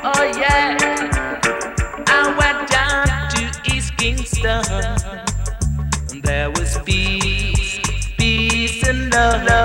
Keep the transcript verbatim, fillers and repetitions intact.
Oh yeah, I went down to East Kingston. There was peace, peace and love.